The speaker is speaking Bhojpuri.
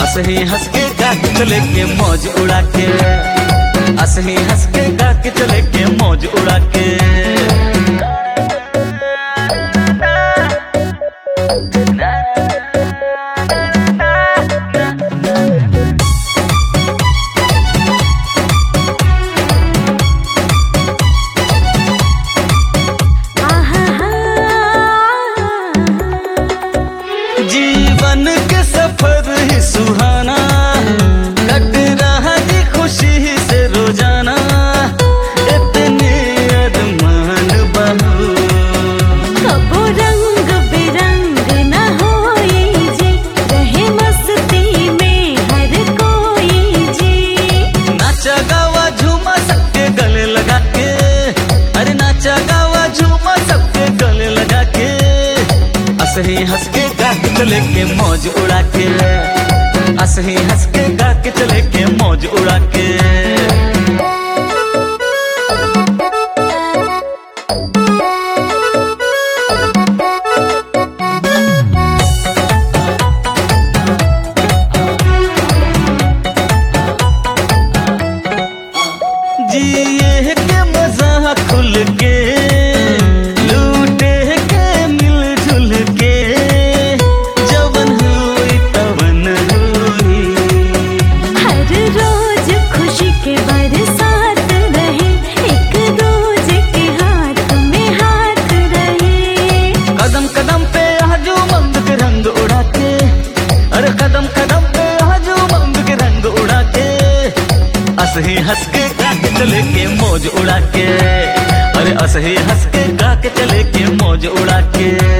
असही हंस के गा के चले के मौज उड़ा के, असही हंस के गा के चले के मौज उड़ा के। जीवन के सफर ही सुहाना, कट रहा जी खुशी से रोजाना, इतने अरमान बहू। कबो रंग बिरंग न होई जी, रहे मस्ती में हर कोई जी। नाचा गावा झूमा सबके गले लगा के, अरे नाचा गावा झूमा सबके गले लगा के। असही हंस के गा के चले के मौज उड़ा के, असही हंस के गा के चले के मौज उड़ा के। जिए के मजा खुल के, लूटे के मिलजुल के, जवन हुई तवन हुई। हर रोज खुशी के बरसात रहे, एक रोज के हाथ में हाथ रहे। कदम कदम पे आजू मंग के रंग उड़ा के, अरे कदम कदम पे आजू मंग के रंग उड़ा के। असही हंस के गा के चले के मौज उड़ा के, अरे असही हंस के गा के चले के मौज उड़ा के।